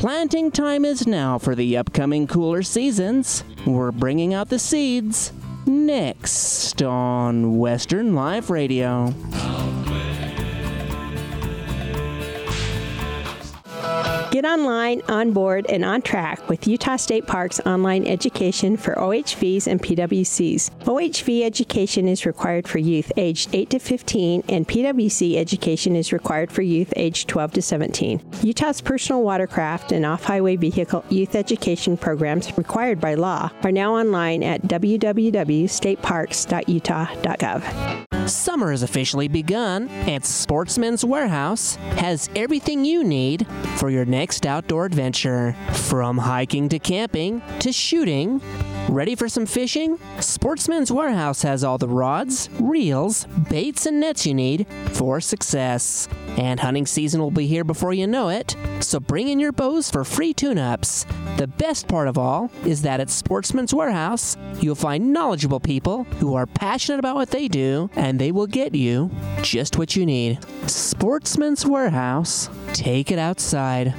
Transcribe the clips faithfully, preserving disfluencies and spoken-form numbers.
Planting time is now for the upcoming cooler seasons. We're bringing out the seeds next on Western Life Radio. Get online, on board, and on track with Utah State Parks online education for O H Vs and P W Cs. O H V education is required for youth aged eight to fifteen, and P W C education is required for youth aged twelve to seventeen. Utah's personal watercraft and off-highway vehicle youth education programs required by law are now online at w w w dot state parks dot utah dot gov. Summer has officially begun, and Sportsman's Warehouse has everything you need for your next outdoor adventure. From hiking to camping to shooting. Ready for some fishing? Sportsman's Warehouse has all the rods, reels, baits, and nets you need for success. And hunting season will be here before you know it, so bring in your bows for free tune-ups. The best part of all is that at Sportsman's Warehouse, you'll find knowledgeable people who are passionate about what they do, and they will get you just what you need. Sportsman's Warehouse. Take it outside.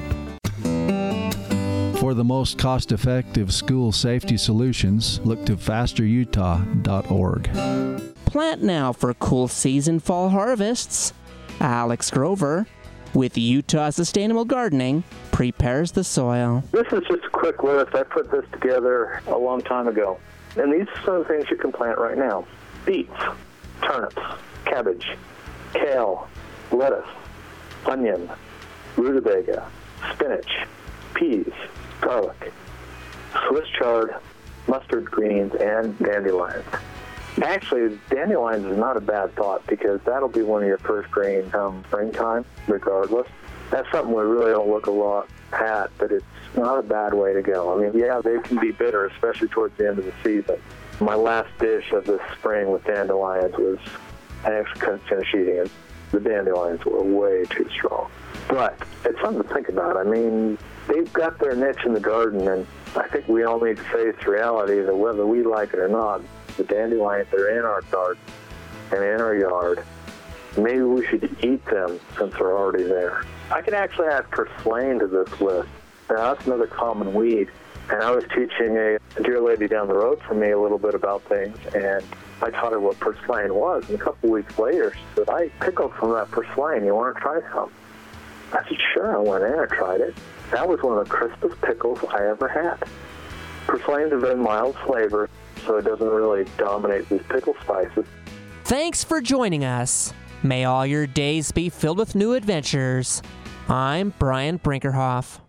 For the most cost-effective school safety solutions, look to faster utah dot org. Plant now for cool season fall harvests. Alex Grover with Utah Sustainable Gardening prepares the soil. This is just a quick list. I put this together a long time ago. And these are some things you can plant right now. Beets, turnips, cabbage, kale, lettuce, onion, rutabaga, spinach, peas, garlic, Swiss chard, mustard greens, and dandelions. Actually, dandelions is not a bad thought because that'll be one of your first grains come springtime, regardless. That's something we really don't look a lot at, but it's not a bad way to go. I mean, yeah, they can be bitter, especially towards the end of the season. My last dish of this spring with dandelions was I actually couldn't finish eating it. The dandelions were way too strong. But it's something to think about. I mean, they've got their niche in the garden, and I think we all need to face reality that whether we like it or not, the dandelions that are in our garden and in our yard, maybe we should eat them since they're already there. I can actually add purslane to this list. Now, that's another common weed. And I was teaching a dear lady down the road from me a little bit about things, and I taught her what purslane was. And a couple weeks later, she said, I pickled some of that purslane. You want to try some? I said, sure. I went in and tried it. That was one of the crispest pickles I ever had. Purslane's a very mild flavor, so it doesn't really dominate these pickle spices. Thanks for joining us. May all your days be filled with new adventures. I'm Brian Brinkerhoff.